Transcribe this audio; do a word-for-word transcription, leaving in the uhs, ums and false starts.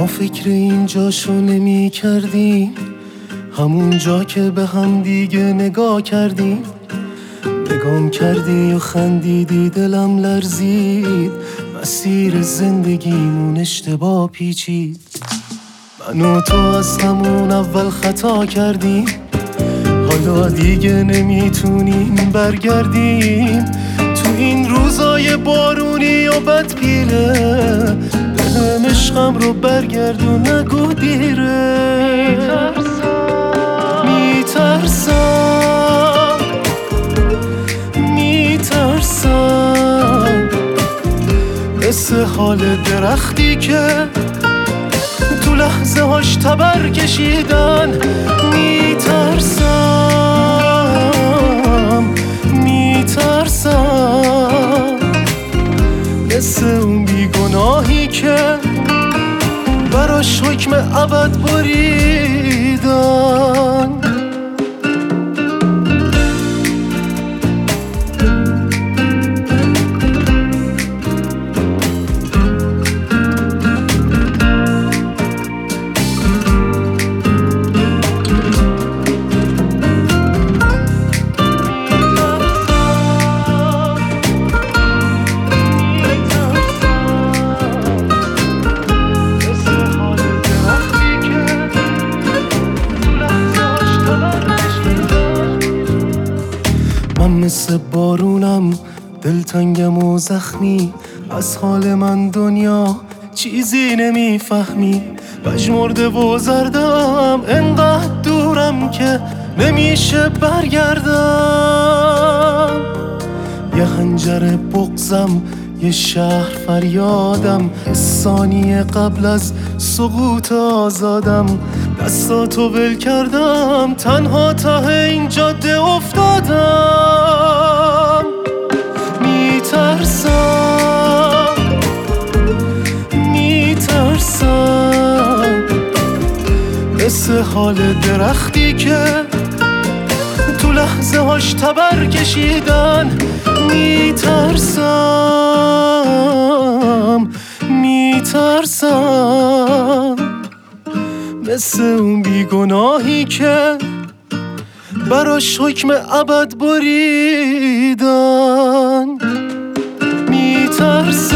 ما فکر اینجاشو نمی کردیم، همون جا که به هم دیگه نگاه کردیم. نگام کردی و خندیدی، دلم لرزید، مسیر زندگیمون اشتباه پیچید. من و تو از همون اول خطا کردیم، حالا دیگه نمیتونیم برگردیم. تو این روزای بارونی و بدپیله، دلم عشقم رو برگرد و نگو دیره. میترسم میترسم مثل حال درختی که تو لحظه هاش تبر کشیدن. میترسم میترسم مثل اون بیگناهی که براش حکم ابد بریدن. من مثل بارونم دلتنگم و زخمی، از حال من دنیا چیزی نمیفهمی. پژمرده و زردم انقدر دورم که نمیشه برگردم. یه خنجر بغضم، یه شهر فریادم، ثانیه قبل از سقوط آزادم. دستاتو ول کردم، تنها ته این جاده افتادم. میترسم میترسم مثل حال درختی که تو لحظه هاش تبر کشیدن. میترسم میترسم مثل اون بیگناهی که براش حکم ابد بریدن. میترسم